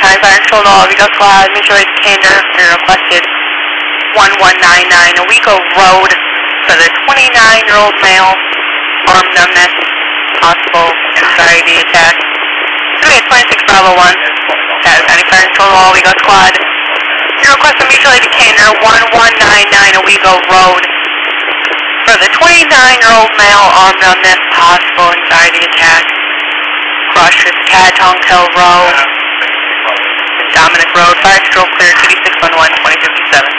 Time Fire Control to all of Eagle Squad, mutual aid detainer, your requested 1199 Owego Road for the 29-year-old male, arm numbness, possible anxiety attack. It's going to be at 26 Bravo 1, Time Fire Control to all of Eagle Squad. Your request of mutual aid detainer, 1199 Owego Road for the 29-year-old male, arm numbness, possible anxiety attack. Cross Street, Catong Hill Road, Dominic Road, Fire Control clear, TD 611, 2057.